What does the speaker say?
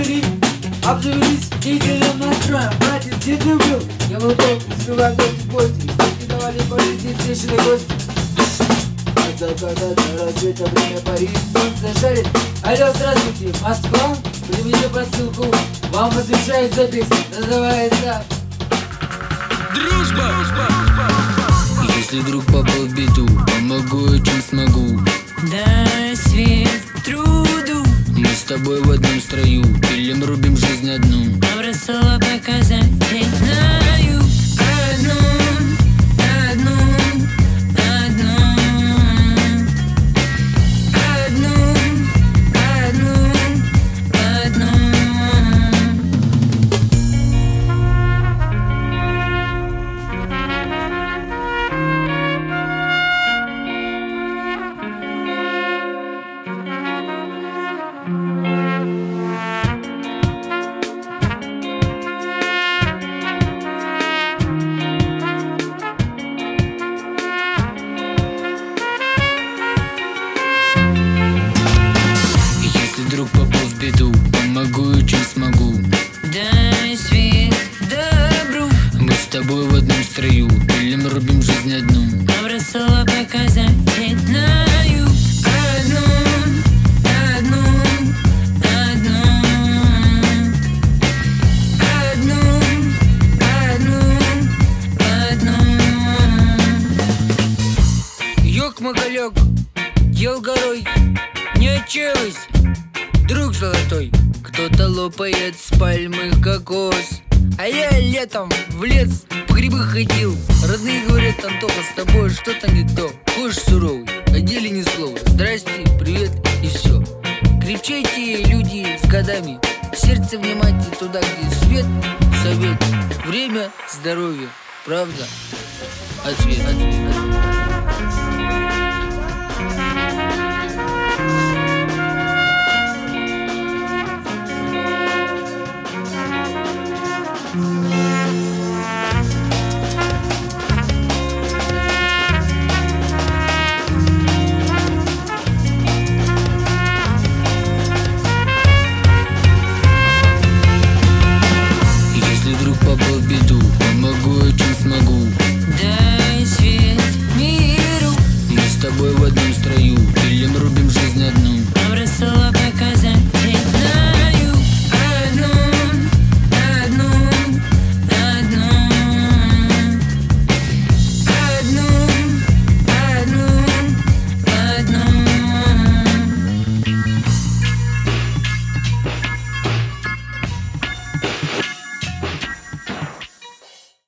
Пошли, обзавелись деятельным настроем. Братец, где ты был? Я был долг, успеваю гости в гости. Степки давали по жизни встречные гости. От заката до рассвета время парит, солнце жарит. Алло, здравствуйте, Москва? Примите посылку, вам посвящается песня, называется «Дружба». Если вдруг попал в беду, помогу, чем смогу. Дай свет труду. Мы с тобой в одном строю, пилим, рубим жизнь одну. Образцово показать знаю одну. Вдруг попал в беду, помогу, чем смогу. Дай свет добру. Мы с тобой в одном строю, пилим, рубим жизнь одну. Образцово показать знаю одну. Ёк-магалёк, ел горой, не отчаивайся, друг золотой. Кто-то лопает с пальмы кокос, а я летом в лес по грибы ходил. Родные говорят: Антоха, с тобой что-то не то. Ходишь суровый, о деле ни слова. Здрасте, привет и все. Крепчайте, люди, с годами. Сердце внимайте туда, где свет, совет. Время, здоровье, правда, ответ.